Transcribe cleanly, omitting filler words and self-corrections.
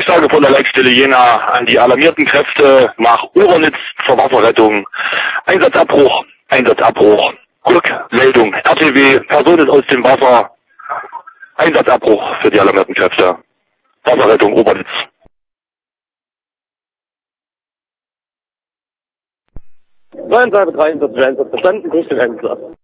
Durchsage von der Leitstelle Jena an die alarmierten Kräfte nach Obernitz zur Wasserrettung. Einsatzabbruch, Einsatzabbruch. Rückmeldung, RTW, Personen aus dem Wasser. Einsatzabbruch für die alarmierten Kräfte. Wasserrettung Obernitz. 2 3 Einsatz verstanden, Richtung Hensler.